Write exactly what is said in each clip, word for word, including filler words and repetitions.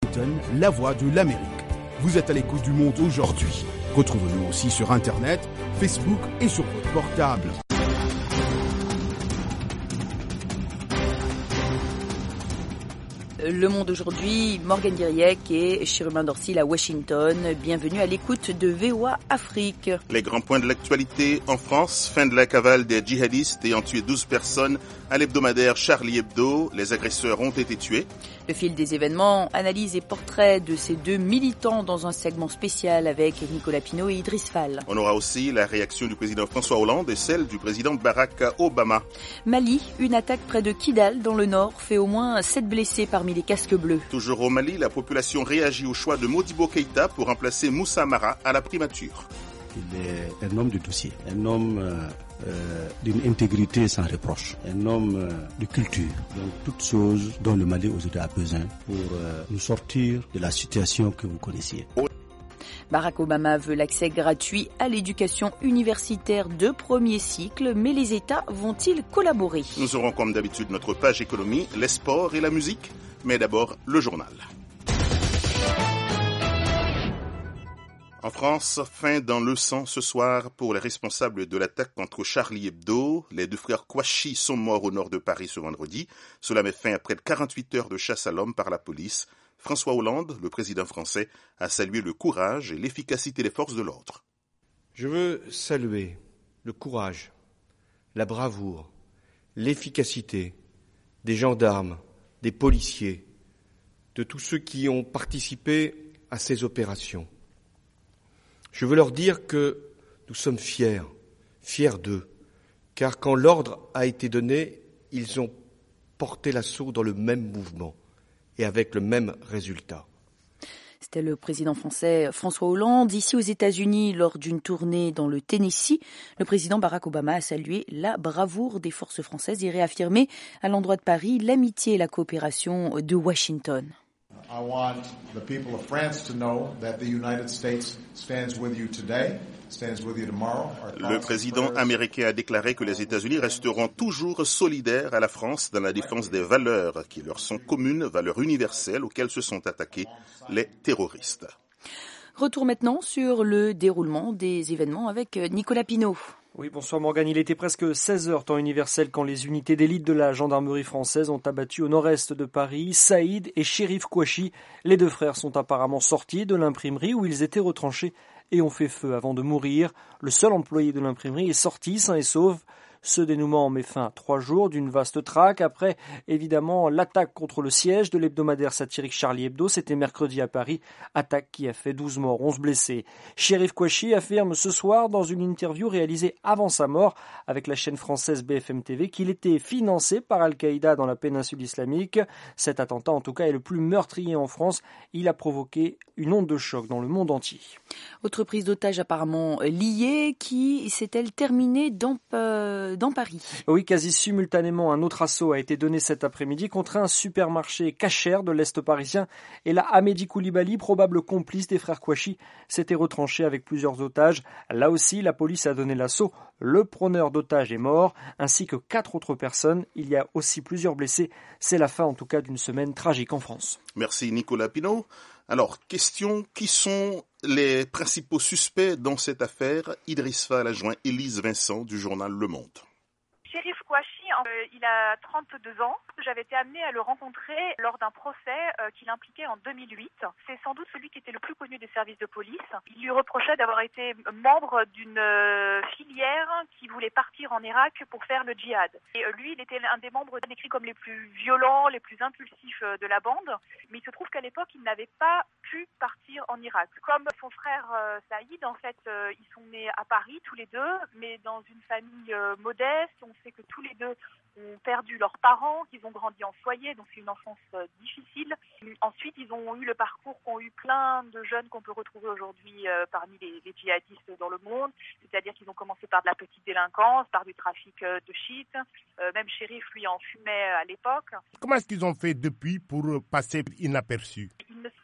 Washington, la voix de l'Amérique. Vous êtes à l'écoute du Monde aujourd'hui. Retrouvez-nous aussi sur Internet, Facebook et sur votre portable. Le Monde aujourd'hui, Morgane Diriec et Chirumin Dorsil à Washington. Bienvenue à l'écoute de V O A Afrique. Les grands points de l'actualité en France. Fin de la cavale des djihadistes ayant tué douze personnes à l'hebdomadaire Charlie Hebdo. Les agresseurs ont été tués. Le fil des événements, analyse et portrait de ces deux militants dans un segment spécial avec Nicolas Pinault et Idriss Fall. On aura aussi la réaction du président François Hollande et celle du président Barack Obama. Mali, une attaque près de Kidal dans le nord fait au moins sept blessés parmi les casques bleus. Toujours au Mali, la population réagit au choix de Modibo Keïta pour remplacer Moussa Mara à la primature. Il est un homme de dossier, un homme euh, euh, d'une intégrité sans reproche, un homme euh, de culture. Donc toutes choses dont le Mali aujourd'hui a besoin pour euh, nous sortir de la situation que vous connaissiez. Barack Obama veut l'accès gratuit à l'éducation universitaire de premier cycle, mais les États vont-ils collaborer? Nous aurons comme d'habitude notre page économie, les sports et la musique, mais d'abord le journal. En France, fin dans le sang ce soir pour les responsables de l'attaque contre Charlie Hebdo. Les deux frères Kouachi sont morts au nord de Paris ce vendredi. Cela met fin à près de quarante-huit heures de chasse à l'homme par la police. François Hollande, le président français, a salué le courage et l'efficacité des forces de l'ordre. Je veux saluer le courage, la bravoure, l'efficacité des gendarmes, des policiers, de tous ceux qui ont participé à ces opérations. Je veux leur dire que nous sommes fiers, fiers d'eux, car quand l'ordre a été donné, ils ont porté l'assaut dans le même mouvement et avec le même résultat. C'était le président français François Hollande. Ici aux États-Unis, lors d'une tournée dans le Tennessee, le président Barack Obama a salué la bravoure des forces françaises et réaffirmé à l'endroit de Paris l'amitié et la coopération de Washington. I want the people of France to know that the United States stands with you today, stands with you tomorrow. Le président américain a déclaré que les États-Unis resteront toujours solidaires à la France dans la défense des valeurs qui leur sont communes, valeurs universelles auxquelles se sont attaqués les terroristes. Retour maintenant sur le déroulement des événements avec Nicolas Pinault. Oui, bonsoir Morgane. Il était presque seize heures temps universel quand les unités d'élite de la gendarmerie française ont abattu au nord-est de Paris Saïd et Chérif Kouachi. Les deux frères sont apparemment sortis de l'imprimerie où ils étaient retranchés et ont fait feu avant de mourir. Le seul employé de l'imprimerie est sorti sain et sauf. Ce dénouement met fin à trois jours d'une vaste traque après, évidemment, l'attaque contre le siège de l'hebdomadaire satirique Charlie Hebdo. C'était mercredi à Paris, attaque qui a fait douze morts, onze blessés. Chérif Kouachi affirme ce soir dans une interview réalisée avant sa mort avec la chaîne française B F M T V qu'il était financé par Al-Qaïda dans la péninsule islamique. Cet attentat, en tout cas, est le plus meurtrier en France. Il a provoqué une onde de choc dans le monde entier. Autre prise d'otage apparemment liée qui s'est-elle terminée dans... Euh, dans Paris. Oui, quasi simultanément, un autre assaut a été donné cet après-midi contre un supermarché cachère de l'Est parisien. Et là, Amédi Koulibaly, probable complice des frères Kouachi, s'était retranché avec plusieurs otages. Là aussi, la police a donné l'assaut. Le preneur d'otages est mort, ainsi que quatre autres personnes. Il y a aussi plusieurs blessés. C'est la fin, en tout cas, d'une semaine tragique en France. Merci Nicolas Pinault. Alors, question, qui sont les principaux suspects dans cette affaire? Idriss Fall a joint Élise Vincent du journal Le Monde. Chérif Kouachi, euh, il a trente-deux ans. J'avais été amenée à le rencontrer lors d'un procès euh, qui l'impliquait en deux mille huit. C'est sans doute celui qui était le plus connu des services de police. Il lui reprochait d'avoir été membre d'une euh, filière qui voulait partir en Irak pour faire le djihad. Et euh, lui, il était un des membres décrits comme les plus violents, les plus impulsifs euh, de la bande. Mais il se trouve qu'à l'époque, il n'avait pas pu partir en Irak. Comme son frère euh, Saïd, en fait, euh, ils sont nés à Paris tous les deux, mais dans une famille euh, modeste. On sait que tous les deux ont perdu leurs parents, qu'ils ont grandi en foyer, donc c'est une enfance euh, difficile. Ensuite, ils ont eu le parcours qu'ont eu plein de jeunes qu'on peut retrouver aujourd'hui euh, parmi les, les djihadistes dans le monde, c'est-à-dire qu'ils ont commencé par de la petite délinquance, par du trafic euh, de shit. Euh, même Chérif, lui, en fumait à l'époque. Comment est-ce qu'ils ont fait depuis pour passer inaperçus? Ils ne sont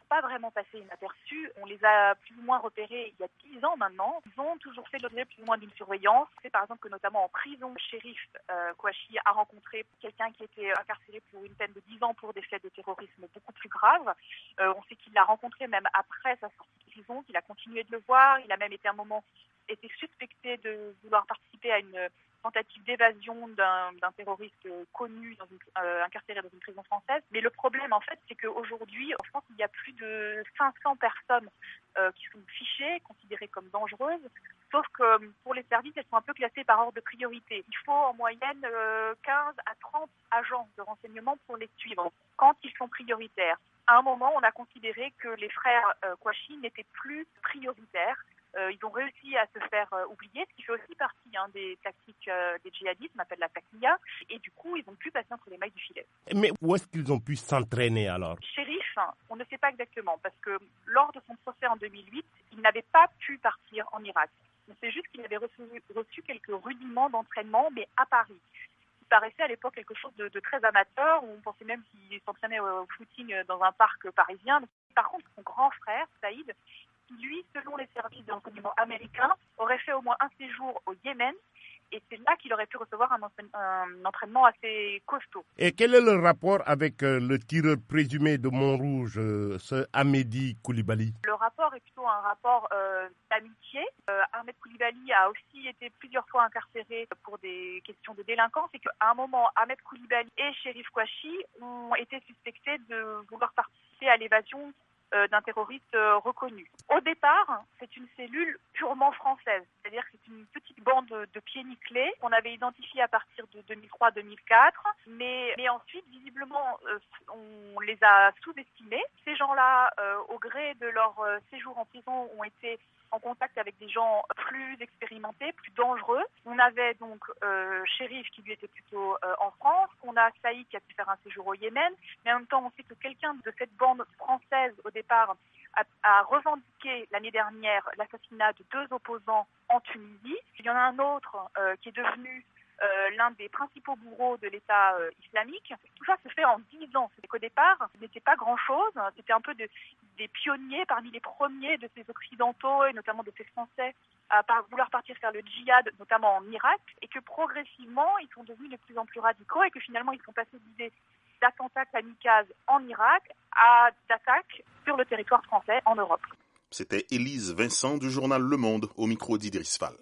pas vraiment passé inaperçus. On les a plus ou moins repérés il y a dix ans maintenant. Ils ont toujours fait l'objet plus ou moins d'une surveillance. C'est par exemple que notamment en prison, Chérif euh, Kouachi a rencontré quelqu'un qui était incarcéré pour une peine de dix ans pour des faits de terrorisme beaucoup plus graves. Euh, on sait qu'il l'a rencontré même après sa sortie de prison, qu'il a continué de le voir. Il a même été un moment été suspecté de vouloir participer à une tentative d'évasion d'un, d'un terroriste connu dans une, euh, incarcéré dans une prison française. Mais le problème, en fait, c'est qu'aujourd'hui, en France, il y a plus de cinq cents personnes euh, qui sont fichées, considérées comme dangereuses. Sauf que pour les services, elles sont un peu classées par ordre de priorité. Il faut en moyenne euh, quinze à trente agents de renseignement pour les suivre quand ils sont prioritaires. À un moment, on a considéré que les frères euh, Kouachi n'étaient plus prioritaires. Euh, ils ont réussi à se faire euh, oublier, ce qui fait aussi partie hein, des tactiques euh, des djihadistes, on appelle la taqniya, et du coup, ils ont pu passer entre les mailles du filet. Mais où est-ce qu'ils ont pu s'entraîner alors? Chérif, on ne sait pas exactement, parce que lors de son procès en deux mille huit, il n'avait pas pu partir en Irak. On sait juste qu'il avait reçu, reçu quelques rudiments d'entraînement, mais à Paris. Il paraissait à l'époque quelque chose de, de très amateur, on pensait même qu'il s'entraînait au footing dans un parc parisien. Par contre, son grand frère, Saïd, qui lui, selon les services de renseignement américains, aurait fait au moins un séjour au Yémen, et c'est là qu'il aurait pu recevoir un, entraîne, un entraînement assez costaud. Et quel est le rapport avec euh, le tireur présumé de Montrouge, euh, ce Ahmedi Koulibaly? Le rapport est plutôt un rapport euh, d'amitié. Euh, Ahmed Koulibaly a aussi été plusieurs fois incarcéré pour des questions de délinquance, et qu'à un moment, Ahmed Koulibaly et Chérif Kouachi ont été suspectés de vouloir participer à l'évasion Euh, d'un terroriste euh, reconnu. Au départ, c'est une cellule purement française, c'est-à-dire que c'est une petite bande de, de pieds nickelés qu'on avait identifiée à partir de deux mille trois deux mille quatre, mais, mais ensuite, visiblement, euh, on les a sous-estimés. Ces gens-là, euh, au gré de leur euh, séjour en prison, ont été en contact avec des gens plus expérimentés, plus dangereux. On avait donc euh, Chérif qui lui était plutôt euh, en France, on a Saïd qui a pu faire un séjour au Yémen, mais en même temps on sait que quelqu'un de cette bande française au départ a, a revendiqué l'année dernière l'assassinat de deux opposants en Tunisie. Il y en a un autre euh, qui est devenu Euh, l'un des principaux bourreaux de l'État euh, islamique. Tout ça se fait en dix ans. C'est qu'au départ, ce n'était pas grand-chose. C'était un peu de, des pionniers parmi les premiers de ces Occidentaux et notamment de ces Français à par, vouloir partir faire le djihad, notamment en Irak, et que progressivement, ils sont devenus de plus en plus radicaux et que finalement, ils sont passés d'idées d'attentats kamikazes en Irak à d'attaques sur le territoire français en Europe. C'était Élise Vincent du journal Le Monde au micro d'Idriss Fall.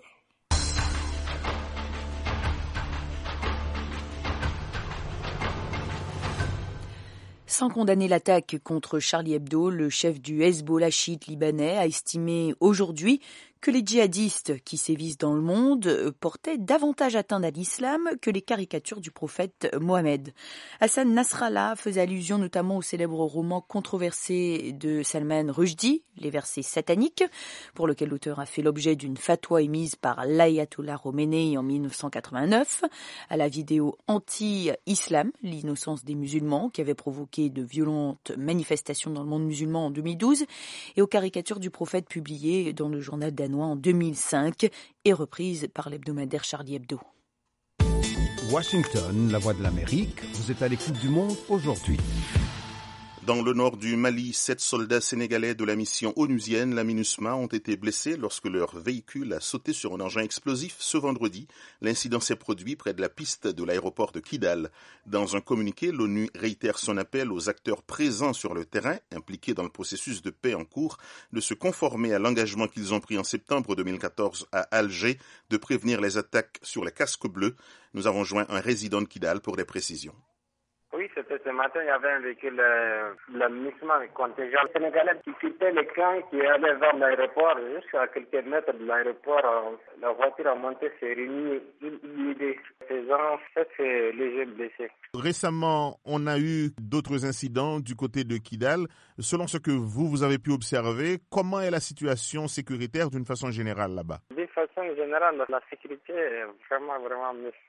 Sans condamner l'attaque contre Charlie Hebdo, le chef du Hezbollah chiite libanais a estimé aujourd'hui que les djihadistes qui sévissent dans le monde portaient davantage atteinte à l'islam que les caricatures du prophète Mohammed. Hassan Nasrallah faisait allusion notamment au célèbre roman controversé de Salman Rushdie, Les versets sataniques, pour lequel l'auteur a fait l'objet d'une fatwa émise par l'Ayatollah Khomeini en dix-neuf cent quatre-vingt-neuf, à la vidéo anti-islam, l'innocence des musulmans, qui avait provoqué de violentes manifestations dans le monde musulman en deux mille douze, et aux caricatures du prophète publiées dans le journal danois en deux mille cinq et reprise par l'hebdomadaire Charlie Hebdo. Washington, la voix de l'Amérique, vous êtes à l'écoute du monde aujourd'hui. Dans le nord du Mali, sept soldats sénégalais de la mission onusienne, la MINUSMA, ont été blessés lorsque leur véhicule a sauté sur un engin explosif ce vendredi. L'incident s'est produit près de la piste de l'aéroport de Kidal. Dans un communiqué, l'ONU réitère son appel aux acteurs présents sur le terrain, impliqués dans le processus de paix en cours, de se conformer à l'engagement qu'ils ont pris en septembre deux mille quatorze à Alger, de prévenir les attaques sur les casques bleus. Nous avons joint un résident de Kidal pour des précisions. Oui, c'était ce matin, il y avait un véhicule, euh, le MINUSMA, le contingent sénégalais, qui quittait le camp, qui allait vers l'aéroport. Jusqu'à quelques mètres de l'aéroport, euh, la voiture a monté, s'est réunie, une I E D. Ces gens, c'est léger blessés. Récemment, on a eu d'autres incidents du côté de Kidal. Selon ce que vous, vous avez pu observer, comment est la situation sécuritaire d'une façon générale là-bas? Des façon générale, la sécurité est vraiment, vraiment,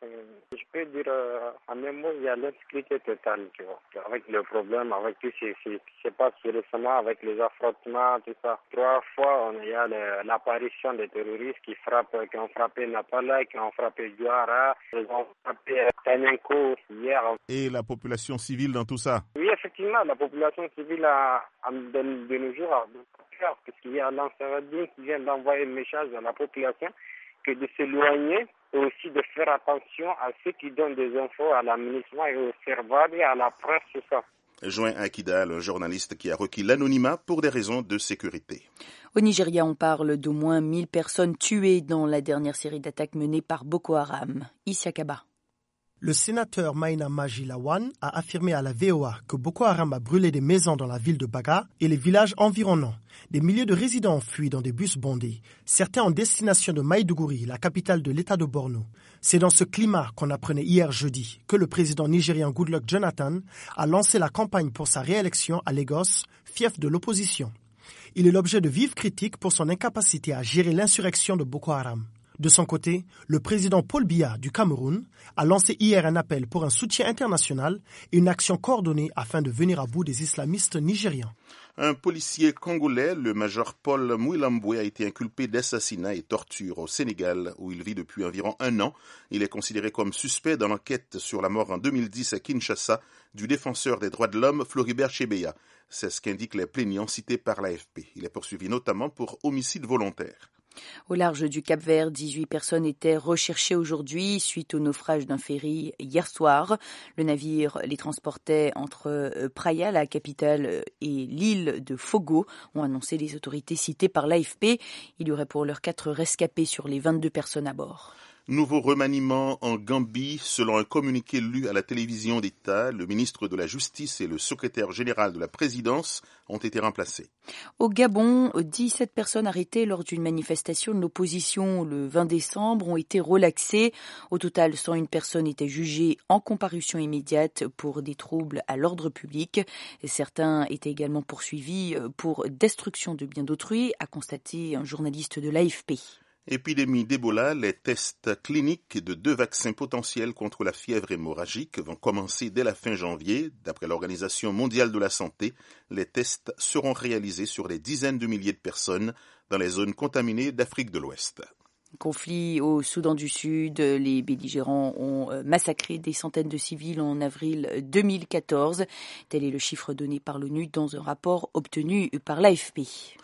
je peux dire, euh, en même mot, il y a l'insécurité totale, tu vois. Avec le problème, avec tout ce qui se passe récemment, avec les affrontements, tout ça. Trois fois, on, il y a le, l'apparition des terroristes qui frappent, qui ont frappé Napala, qui ont frappé Douara, qui ont frappé Tanenko hier. Et la population civile dans tout ça? Oui, effectivement, la population civile a, a de, de nos jours a beaucoup peur, parce qu'il y a l'Ansaradine qui vient d'envoyer un message à la population que de s'éloigner et aussi de faire attention à ceux qui donnent des infos à l'administration et au serveur et à la presse, tout ça. Joint à Kidal, un journaliste qui a requis l'anonymat pour des raisons de sécurité. Au Nigeria, on parle d'au moins mille personnes tuées dans la dernière série d'attaques menées par Boko Haram. Issa Kaba. Le sénateur Maina Maji Lawan a affirmé à la V O A que Boko Haram a brûlé des maisons dans la ville de Baga et les villages environnants. Des milliers de résidents ont fui dans des bus bondés, certains en destination de Maïdougouri, la capitale de l'État de Borno. C'est dans ce climat qu'on apprenait hier jeudi que le président nigérian Goodluck Jonathan a lancé la campagne pour sa réélection à Lagos, fief de l'opposition. Il est l'objet de vives critiques pour son incapacité à gérer l'insurrection de Boko Haram. De son côté, le président Paul Biya du Cameroun a lancé hier un appel pour un soutien international et une action coordonnée afin de venir à bout des islamistes nigérians. Un policier congolais, le major Paul Mouilamboué, a été inculpé d'assassinat et torture au Sénégal, où il vit depuis environ un an. Il est considéré comme suspect dans l'enquête sur la mort en deux mille dix à Kinshasa du défenseur des droits de l'homme Floribert Chebeya. C'est ce qu'indiquent les plaignants cités par l'A F P. Il est poursuivi notamment pour homicide volontaire. Au large du Cap-Vert, dix-huit personnes étaient recherchées aujourd'hui suite au naufrage d'un ferry hier soir. Le navire les transportait entre Praia, la capitale, et l'île de Fogo, ont annoncé les autorités citées par l'A F P. Il y aurait pour l'heure quatre rescapés sur les vingt-deux personnes à bord. Nouveau remaniement en Gambie. Selon un communiqué lu à la télévision d'État, le ministre de la Justice et le secrétaire général de la présidence ont été remplacés. Au Gabon, dix-sept personnes arrêtées lors d'une manifestation de l'opposition le vingt décembre ont été relaxées. Au total, cent une personnes étaient jugées en comparution immédiate pour des troubles à l'ordre public. Certains étaient également poursuivis pour destruction de biens d'autrui, a constaté un journaliste de l'A F P. Épidémie d'Ebola, les tests cliniques de deux vaccins potentiels contre la fièvre hémorragique vont commencer dès la fin janvier. D'après l'Organisation mondiale de la santé, les tests seront réalisés sur des dizaines de milliers de personnes dans les zones contaminées d'Afrique de l'Ouest. Conflit au Soudan du Sud, les belligérants ont massacré des centaines de civils en avril deux mille quatorze. Tel est le chiffre donné par l'ONU dans un rapport obtenu par l'A F P.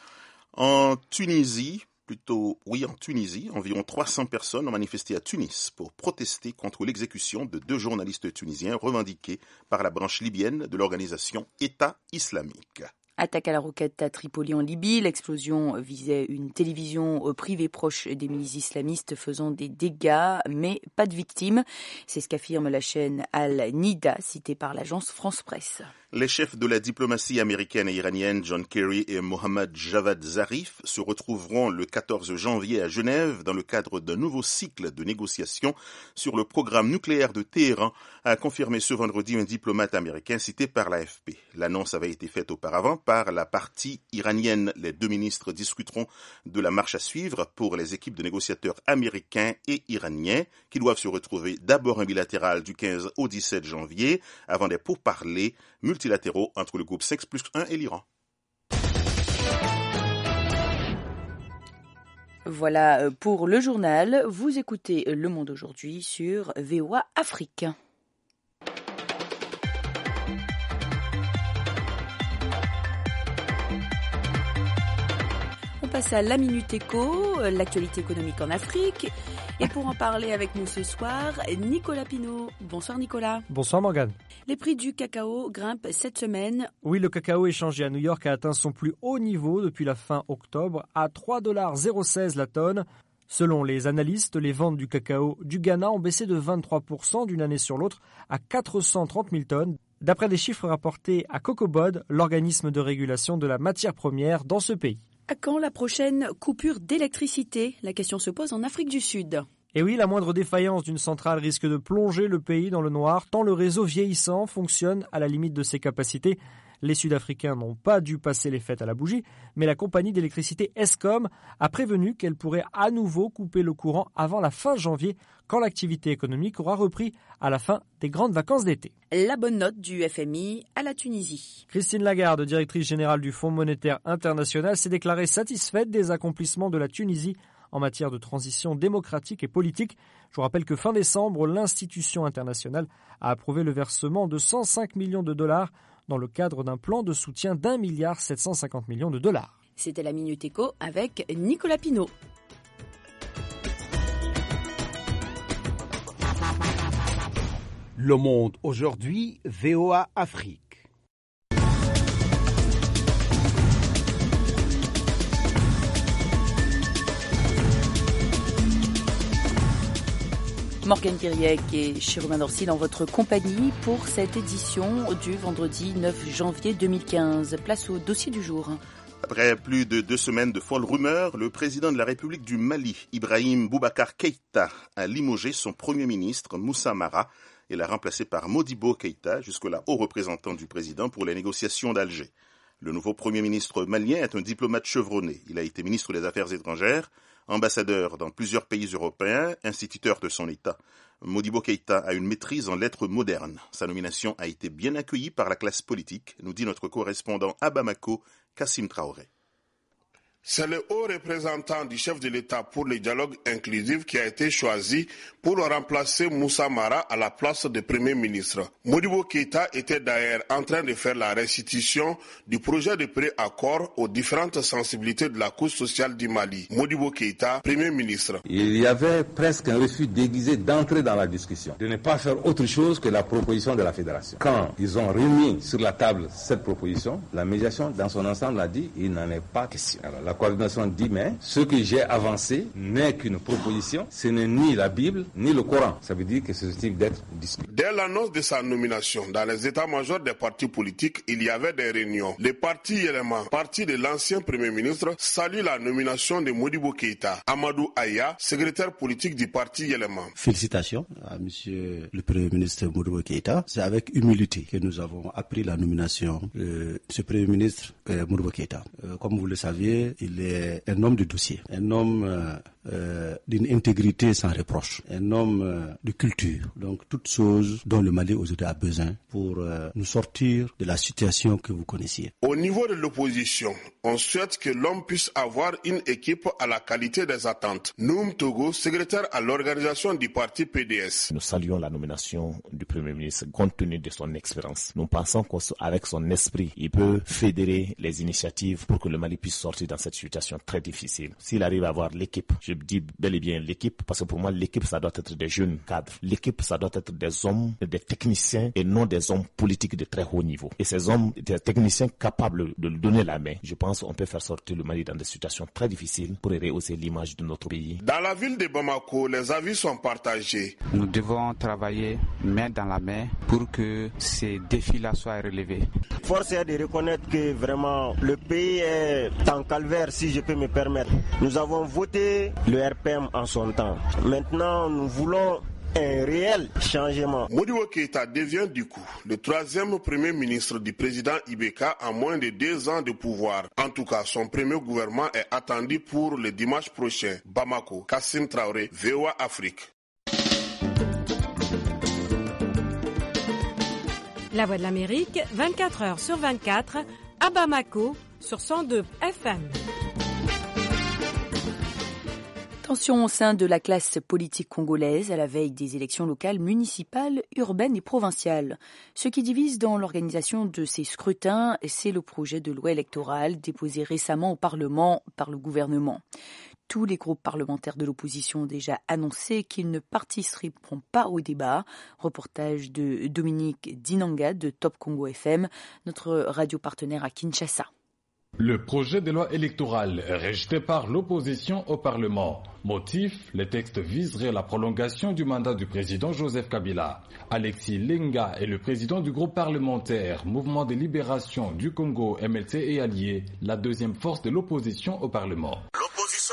En Tunisie, Plutôt, oui, en Tunisie, environ trois cents personnes ont manifesté à Tunis pour protester contre l'exécution de deux journalistes tunisiens revendiqués par la branche libyenne de l'organisation État islamique. Attaque à la roquette à Tripoli en Libye. L'explosion visait une télévision privée proche des milices islamistes faisant des dégâts, mais pas de victimes. C'est ce qu'affirme la chaîne Al-Nida, citée par l'agence France Presse. Les chefs de la diplomatie américaine et iranienne, John Kerry et Mohammad Javad Zarif, se retrouveront le quatorze janvier à Genève dans le cadre d'un nouveau cycle de négociations sur le programme nucléaire de Téhéran, a confirmé ce vendredi un diplomate américain cité par l'A F P. L'annonce avait été faite auparavant par la partie iranienne. Les deux ministres discuteront de la marche à suivre pour les équipes de négociateurs américains et iraniens qui doivent se retrouver d'abord en bilatéral du quinze au dix-sept janvier avant des pourparlers multilatéraux entre le groupe cinq plus un et l'Iran. Voilà pour le journal. Vous écoutez Le Monde aujourd'hui sur V O A Afrique. On passe à la Minute Éco, l'actualité économique en Afrique. Et pour en parler avec nous ce soir, Nicolas Pinault. Bonsoir Nicolas. Bonsoir Morgane. Les prix du cacao grimpent cette semaine. Oui, le cacao échangé à New York a atteint son plus haut niveau depuis la fin octobre, à trois virgule zéro seize dollars la tonne. Selon les analystes, les ventes du cacao du Ghana ont baissé de vingt-trois pour cent d'une année sur l'autre à quatre cent trente mille tonnes, d'après des chiffres rapportés à Cocobod, l'organisme de régulation de la matière première dans ce pays. À quand la prochaine coupure d'électricité? La question se pose en Afrique du Sud. Et oui, la moindre défaillance d'une centrale risque de plonger le pays dans le noir, tant le réseau vieillissant fonctionne à la limite de ses capacités. Les Sud-Africains n'ont pas dû passer les fêtes à la bougie, mais la compagnie d'électricité Eskom a prévenu qu'elle pourrait à nouveau couper le courant avant la fin janvier, quand l'activité économique aura repris à la fin des grandes vacances d'été. La bonne note du F M I à la Tunisie. Christine Lagarde, directrice générale du Fonds monétaire international, s'est déclarée satisfaite des accomplissements de la Tunisie en matière de transition démocratique et politique. Je vous rappelle que fin décembre, l'institution internationale a approuvé le versement de cent cinq millions de dollars dans le cadre d'un plan de soutien d'un milliard sept cent cinquante millions de dollars. C'était la Minute Éco avec Nicolas Pinault. Le Monde aujourd'hui, V O A Afrique. Morgane Kiriek et Chiromain Dorsil en votre compagnie pour cette édition du vendredi neuf janvier deux mille quinze. Place au dossier du jour. Après plus de deux semaines de folles rumeurs, le président de la République du Mali, Ibrahim Boubacar Keïta, a limogé son premier ministre, Moussa Mara, et l'a remplacé par Modibo Keïta, jusque-là haut représentant du président pour les négociations d'Alger. Le nouveau premier ministre malien est un diplomate chevronné. Il a été ministre des Affaires étrangères, ambassadeur dans plusieurs pays européens, instituteur de son État. Modibo Keïta a une maîtrise en lettres modernes. Sa nomination a été bien accueillie par la classe politique, nous dit notre correspondant à Bamako, Kassim Traoré. C'est le haut représentant du chef de l'État pour le dialogue inclusif qui a été choisi pour remplacer Moussa Mara à la place de Premier ministre. Modibo Keïta était d'ailleurs en train de faire la restitution du projet de pré-accord aux différentes sensibilités de la cause sociale du Mali. Modibo Keïta, Premier ministre. Il y avait presque un refus déguisé d'entrer dans la discussion, de ne pas faire autre chose que la proposition de la fédération. Quand ils ont remis sur la table cette proposition, la médiation dans son ensemble a dit il n'en est pas question. Alors, la coordination dit mais ce que j'ai avancé n'est qu'une proposition, ce n'est ni la Bible ni le Coran. Ça veut dire que c'est susceptible d'être discuté. Dès l'annonce de sa nomination, dans les états-majors des partis politiques, il y avait des réunions. Le parti élément, parti de l'ancien Premier ministre, salue la nomination de Modibo Keïta. Amadou Aya, secrétaire politique du parti élément. Félicitations à monsieur le Premier ministre Modibo Keïta. C'est avec humilité que nous avons appris la nomination de ce Premier ministre euh, Modibo Keïta. Euh, comme vous le saviez, il est un homme de dossier, un homme euh, euh, d'une intégrité sans reproche, un homme euh, de culture. Donc toutes choses dont le Mali aujourd'hui a besoin pour euh, nous sortir de la situation que vous connaissiez. Au niveau de l'opposition, on souhaite que l'homme puisse avoir une équipe à la qualité des attentes. Noum Togo, secrétaire à l'organisation du parti P D S. Nous saluons la nomination du Premier ministre compte tenu de son expérience. Nous pensons qu'avec son esprit, il peut fédérer les initiatives pour que le Mali puisse sortir dans cette situation très difficile. S'il arrive à avoir l'équipe, je dis bel et bien l'équipe, parce que pour moi l'équipe ça doit être des jeunes cadres. L'équipe ça doit être des hommes, des techniciens et non des hommes politiques de très haut niveau. Et ces hommes, des techniciens capables de lui donner la main, je pense qu'on peut faire sortir le Mali dans des situations très difficiles pour rehausser l'image de notre pays. Dans la ville de Bamako, les avis sont partagés. Nous devons travailler main dans la main pour que ces défis-là soient relevés. Force est de reconnaître que vraiment le pays est en calvaire, si je peux me permettre. Nous avons voté le R P M en son temps. Maintenant, nous voulons un réel changement. Modibo Keïta devient du coup le troisième premier ministre du président Ibeka en moins de deux ans de pouvoir. En tout cas, son premier gouvernement est attendu pour le dimanche prochain. Bamako, Kassim Traoré, V O A Afrique. La Voix de l'Amérique, vingt-quatre heures sur vingt-quatre, à Bamako, sur cent deux F M. Tension au sein de la classe politique congolaise à la veille des élections locales, municipales, urbaines et provinciales. Ce qui divise dans l'organisation de ces scrutins, c'est le projet de loi électorale déposé récemment au Parlement par le gouvernement. Tous les groupes parlementaires de l'opposition ont déjà annoncé qu'ils ne participeront pas au débat. Reportage de Dominique Dinanga de Top Congo F M, notre radio partenaire à Kinshasa. Le projet de loi électoral est rejeté par l'opposition au Parlement. Motif, le texte viserait la prolongation du mandat du président Joseph Kabila. Alexis Lenga est le président du groupe parlementaire Mouvement de libération du Congo M L C et alliés, la deuxième force de l'opposition au Parlement. L'opposition parle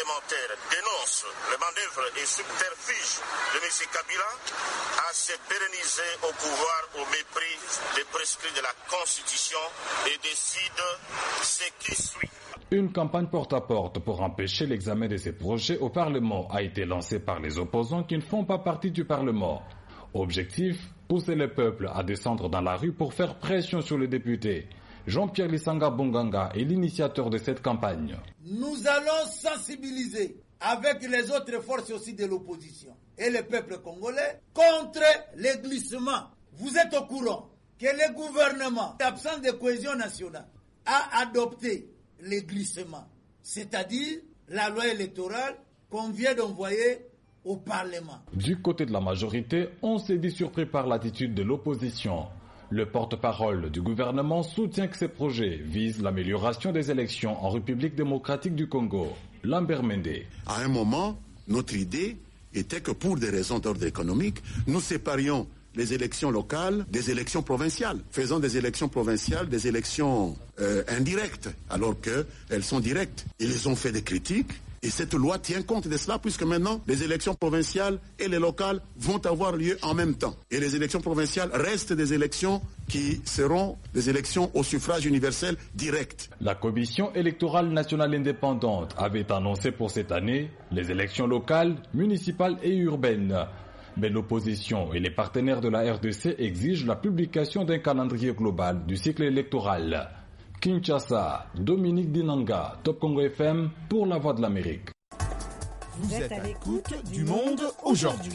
parlementaires dénoncent les manœuvres et subterfuges de M. Kabila à se pérenniser au pouvoir au mépris des prescrits de la Constitution et décide ce qui suit. Une campagne porte-à-porte pour empêcher l'examen de ces projets au Parlement a été lancée par les opposants qui ne font pas partie du Parlement. Objectif, pousser le peuple à descendre dans la rue pour faire pression sur les députés. Jean-Pierre Lissanga Bonganga est l'initiateur de cette campagne. Nous allons sensibiliser avec les autres forces aussi de l'opposition et le peuple congolais contre les glissements. Vous êtes au courant que le gouvernement, absent de cohésion nationale, a adopté les glissements, c'est-à-dire la loi électorale qu'on vient d'envoyer au Parlement. Du côté de la majorité, on s'est dit surpris par l'attitude de l'opposition. Le porte-parole du gouvernement soutient que ces projets visent l'amélioration des élections en République démocratique du Congo. Lambert Mende. À un moment, notre idée était que pour des raisons d'ordre économique, nous séparions les élections locales des élections provinciales. Faisons des élections provinciales des élections euh, indirectes, alors qu'elles sont directes. Ils ont fait des critiques. Et cette loi tient compte de cela, puisque maintenant, les élections provinciales et les locales vont avoir lieu en même temps. Et les élections provinciales restent des élections qui seront des élections au suffrage universel direct. La Commission électorale nationale indépendante avait annoncé pour cette année les élections locales, municipales et urbaines. Mais l'opposition et les partenaires de la R D C exigent la publication d'un calendrier global du cycle électoral. Kinshasa, Dominique Dinanga, Top Congo F M pour la Voix de l'Amérique. Vous êtes à l'écoute du Monde aujourd'hui.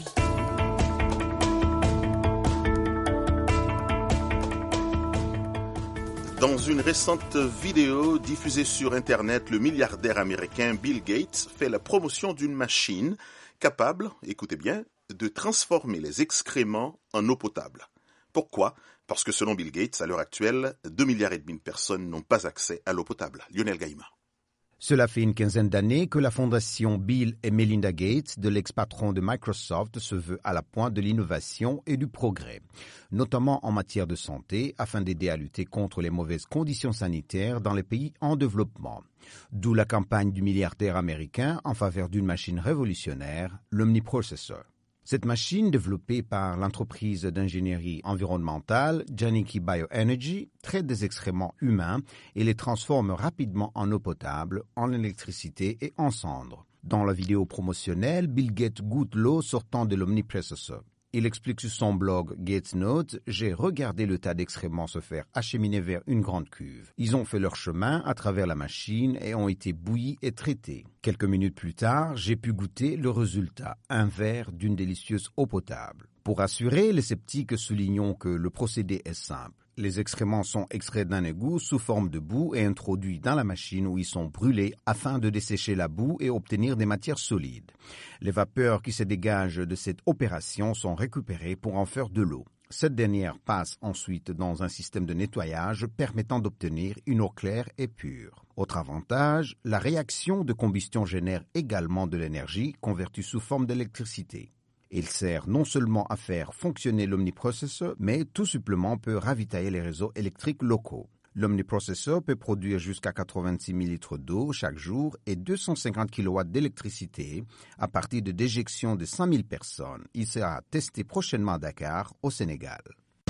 Dans une récente vidéo diffusée sur Internet, le milliardaire américain Bill Gates fait la promotion d'une machine capable, écoutez bien, de transformer les excréments en eau potable. Pourquoi ? Parce que selon Bill Gates, à l'heure actuelle, deux milliards et demi de personnes n'ont pas accès à l'eau potable. Lionel Gaïma. Cela fait une quinzaine d'années que la fondation Bill et Melinda Gates, de l'ex-patron de Microsoft, se veut à la pointe de l'innovation et du progrès, notamment en matière de santé, afin d'aider à lutter contre les mauvaises conditions sanitaires dans les pays en développement. D'où la campagne du milliardaire américain en faveur d'une machine révolutionnaire, l'Omniprocessor. Cette machine, développée par l'entreprise d'ingénierie environnementale Janiki Bioenergy, traite des excréments humains et les transforme rapidement en eau potable, en électricité et en cendres. Dans la vidéo promotionnelle, Bill Gates goûte l'eau sortant de l'Omniprocessor. Il explique sur son blog Gates Notes « J'ai regardé le tas d'excréments se faire acheminer vers une grande cuve. Ils ont fait leur chemin à travers la machine et ont été bouillis et traités. Quelques minutes plus tard, j'ai pu goûter le résultat, un verre d'une délicieuse eau potable. » Pour rassurer les sceptiques, soulignons que le procédé est simple. Les excréments sont extraits d'un égout sous forme de boue et introduits dans la machine où ils sont brûlés afin de dessécher la boue et obtenir des matières solides. Les vapeurs qui se dégagent de cette opération sont récupérées pour en faire de l'eau. Cette dernière passe ensuite dans un système de nettoyage permettant d'obtenir une eau claire et pure. Autre avantage, la réaction de combustion génère également de l'énergie convertie sous forme d'électricité. Il sert non seulement à faire fonctionner l'Omniprocessor, mais tout simplement peut ravitailler les réseaux électriques locaux. L'Omniprocessor peut produire jusqu'à quatre-vingt-six mille litres d'eau chaque jour et deux cent cinquante kilowatts d'électricité à partir de déjections de cinq mille personnes. Il sera testé prochainement à Dakar, au Sénégal.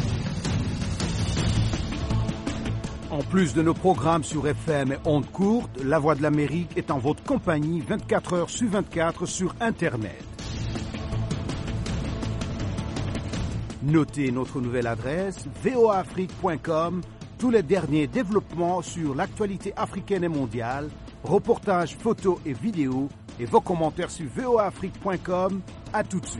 En plus de nos programmes sur F M et ondes courtes, La Voix de l'Amérique est en votre compagnie vingt-quatre heures sur vingt-quatre sur Internet. Notez notre nouvelle adresse v o a afrique point com, tous les derniers développements sur l'actualité africaine et mondiale, reportages, photos et vidéos, et vos commentaires sur v o a afrique point com. À tout de suite.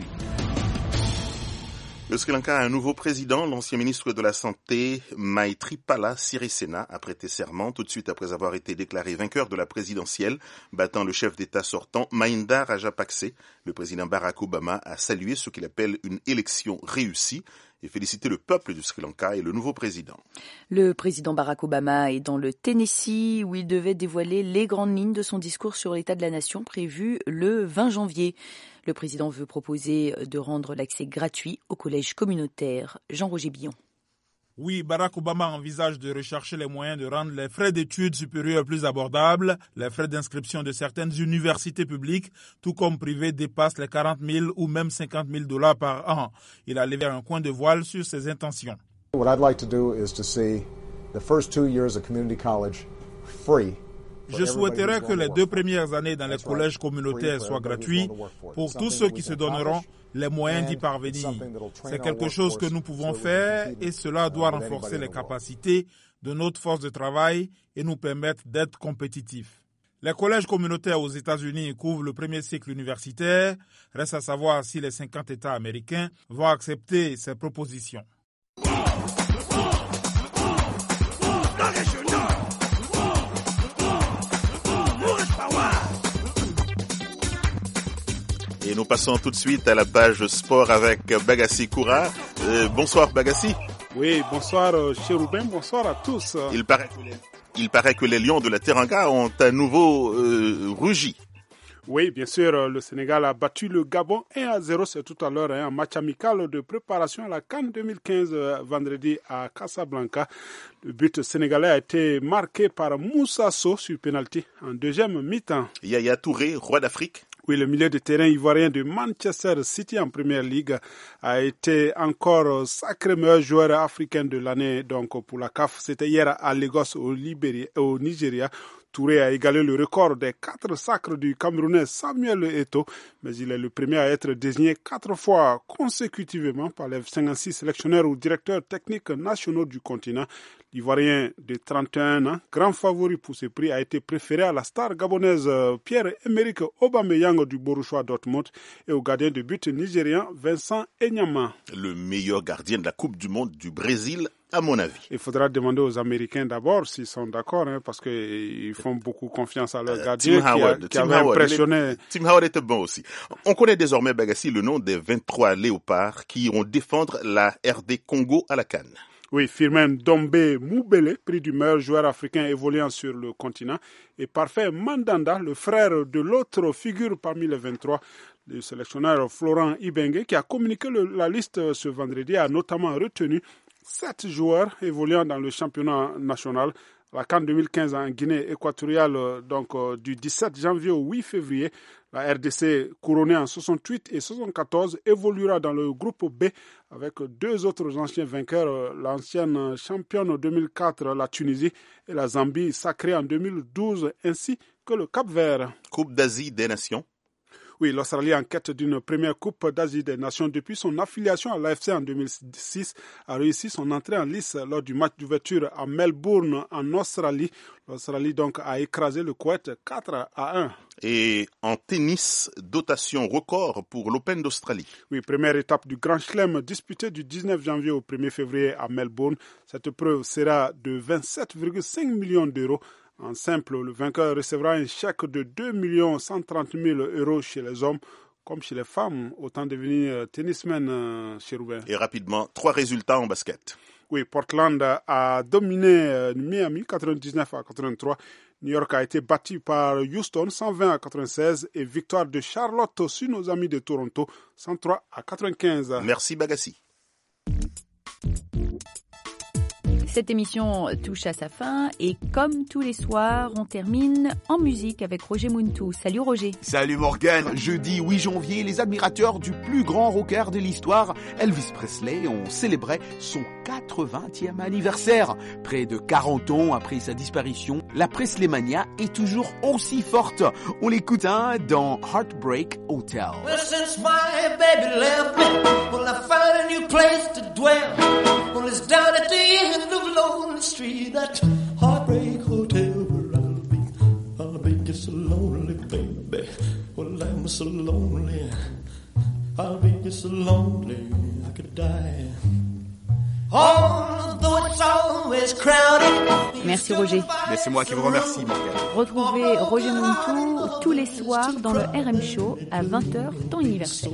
Le Sri Lanka a un nouveau président. L'ancien ministre de la Santé, Maithripala Sirisena, a prêté serment tout de suite après avoir été déclaré vainqueur de la présidentielle, battant le chef d'État sortant, Mahinda Rajapakse. Le président Barack Obama a salué ce qu'il appelle une élection réussie et félicité le peuple du Sri Lanka et le nouveau président. Le président Barack Obama est dans le Tennessee où il devait dévoiler les grandes lignes de son discours sur l'état de la nation prévu le vingt janvier. Le président veut proposer de rendre l'accès gratuit au collège communautaire. Jean-Roger Billon. Oui, Barack Obama envisage de rechercher les moyens de rendre les frais d'études supérieurs plus abordables. Les frais d'inscription de certaines universités publiques, tout comme privées, dépassent les quarante mille ou même cinquante mille dollars par an. Il a levé un coin de voile sur ses intentions. What I'd like to do is to see the first two years of community college free. Je souhaiterais que les deux premières années dans les collèges communautaires soient gratuits pour tous ceux qui se donneront les moyens d'y parvenir. C'est quelque chose que nous pouvons faire et cela doit renforcer les capacités de notre force de travail et nous permettre d'être compétitifs. Les collèges communautaires aux États-Unis couvrent le premier cycle universitaire. Reste à savoir si les cinquante États américains vont accepter ces propositions. Et nous passons tout de suite à la page sport avec Bagassi Koura. Euh, bonsoir Bagassi. Oui, bonsoir euh, Chérubin, bonsoir à tous. Il paraît, que les, il paraît que les Lions de la Teranga ont à nouveau euh, rugi. Oui, bien sûr, le Sénégal a battu le Gabon un à zéro, c'est tout à l'heure, hein, un match amical de préparation à la CAN deux mille quinze, euh, vendredi à Casablanca. Le but sénégalais a été marqué par Moussa Sow sur penalty en deuxième mi-temps. Yaya Touré, roi d'Afrique. Oui, le milieu de terrain ivoirien de Manchester City en Première Ligue a été encore sacré meilleur joueur africain de l'année donc pour la C A F. C'était hier à Lagos au, Libéria, au Nigeria. Touré a égalé le record des quatre sacres du Camerounais Samuel Eto'o, mais il est le premier à être désigné quatre fois consécutivement par les cinquante-six sélectionneurs ou directeurs techniques nationaux du continent. L'Ivoirien de trente et un ans, grand favori pour ce prix, a été préféré à la star gabonaise Pierre-Emerick Aubameyang du Borussia Dortmund et au gardien de but nigérian Vincent Enyama. Le meilleur gardien de la Coupe du Monde du Brésil, à mon avis. Il faudra demander aux Américains d'abord s'ils sont d'accord, hein, parce qu'ils font beaucoup confiance à leur gardien euh, qui, a, qui avait Howard, impressionné. Est, Tim Howard était bon aussi. On connaît désormais, Bagassi, le nom des vingt-trois léopards qui iront défendre la R D Congo à la CAN. Oui, Firmin Dombe Moubele, prix du meilleur joueur africain évoluant sur le continent, et Parfait Mandanda, le frère de l'autre figure parmi les vingt-trois. Le sélectionneur Florent Ibenge, qui a communiqué le, la liste ce vendredi, a notamment retenu sept joueurs évoluant dans le championnat national. La CAN deux mille quinze en Guinée équatoriale, donc euh, du dix-sept janvier au huit février. La R D C, couronnée en soixante-huit et soixante-quatorze, évoluera dans le groupe B avec deux autres anciens vainqueurs, l'ancienne championne deux mille quatre, la Tunisie, et la Zambie, sacrée en deux mille douze, ainsi que le Cap-Vert. Coupe d'Asie des Nations. Oui, l'Australie, en quête d'une première Coupe d'Asie des Nations depuis son affiliation à l'A F C en deux mille six, a réussi son entrée en lice lors du match d'ouverture à Melbourne, en Australie. L'Australie, donc, a écrasé le Koweït quatre à un. Et en tennis, dotation record pour l'Open d'Australie. Oui, première étape du Grand Chelem disputée du dix-neuf janvier au premier février à Melbourne. Cette épreuve sera de vingt-sept virgule cinq millions d'euros. En simple, le vainqueur recevra un chèque de deux millions cent trente mille euros chez les hommes, comme chez les femmes, autant devenir tennisman euh, chez Roubaix. Et rapidement, trois résultats en basket. Oui, Portland a dominé euh, Miami quatre-vingt-dix-neuf à quatre-vingt-trois. New York a été battu par Houston cent vingt à quatre-vingt-seize et victoire de Charlotte sur nos amis de Toronto cent trois à quatre-vingt-quinze. Merci Bagassi. Cette émission touche à sa fin et comme tous les soirs, on termine en musique avec Roger Muntou. Salut Roger. Salut Morgane. Jeudi huit janvier, les admirateurs du plus grand rocker de l'histoire, Elvis Presley, ont célébré son quatre-vingtième anniversaire. Près de quarante ans après sa disparition, la Presleymania est toujours aussi forte. On l'écoute hein, dans Heartbreak Hotel. Well, since my baby left me, well, I found a new place to dwell. Well, it's down at the end of Lonely Street, that Heartbreak Hotel where I'll be. I'll be just so lonely, baby. Well, I'm so lonely. I'll be just so lonely, I could die. Merci Roger. Mais c'est moi qui vous remercie, Morgane. Retrouvez Roger Muntou tous les soirs dans le R M Show à vingt heures, temps universel.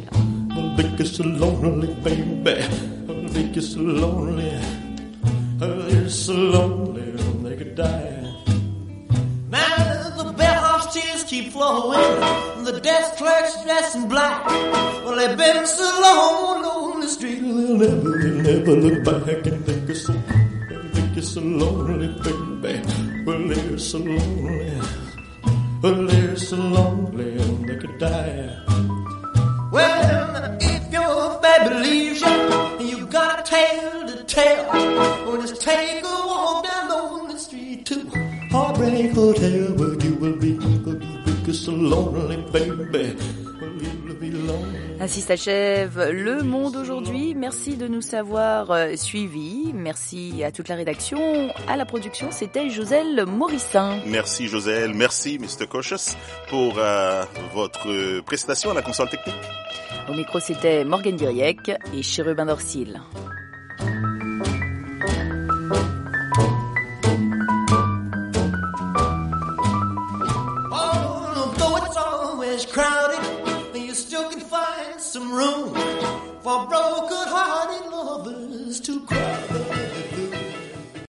Now the bellhop's tears keep flowing, the desk clerk's dressed in black. Well, they've been so long on the street, they'll never never look back and think you're so, think you're so lonely, baby. Well, they're so lonely. Well, they're so lonely and they could die. Well, if your baby leaves you and you got a tale to tell, well, just take a walk down lonely street to Heartbreak Hotel, where you will be, you'll be so lonely, baby. Ainsi s'achève Le Monde aujourd'hui. Merci de nous savoir suivis. Merci à toute la rédaction. À la production, c'était Joselle Morissin. Merci Joselle. Merci mister Cautious pour euh, votre prestation à la console technique. Au micro, c'était Morgane Diriec et Chérubin Dorsil.